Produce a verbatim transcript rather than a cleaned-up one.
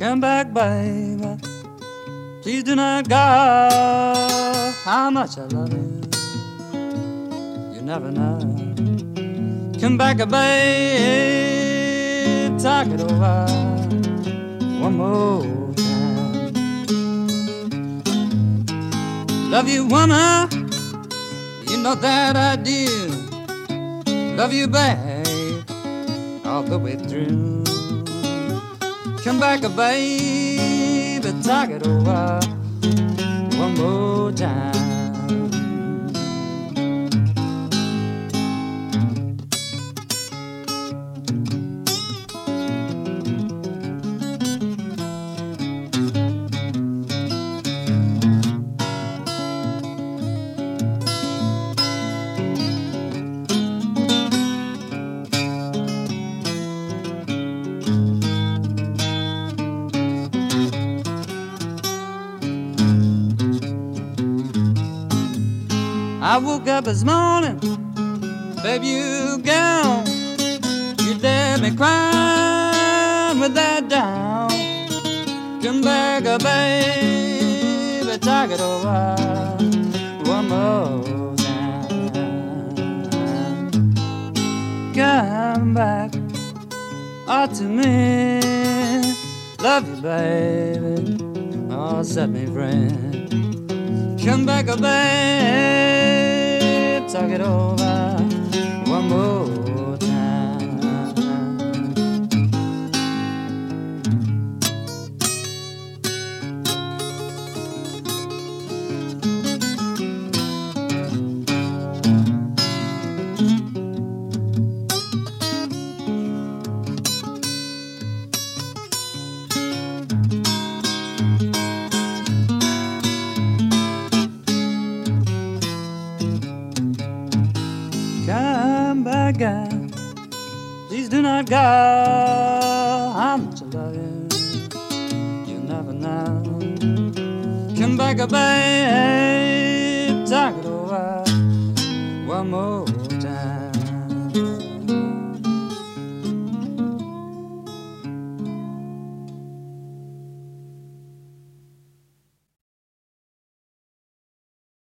Come back, baby. Please do not go. How much I love you, you never know. Come back, baby. Talk it over one more time. Love you, woman. You know that I do. Love you, babe, all the way through. Come back, baby, talk it over one more time. I woke up this morning, baby, you gone. You left me crying with that down. Come back, baby, talk it over one more time. Come back, oh, to me. Love you, baby, oh, set me free. Come back, babe, talk it over one more time. Come back, girl. Please do not go. How much I love you, you never know. Come back, babe, talk it over one more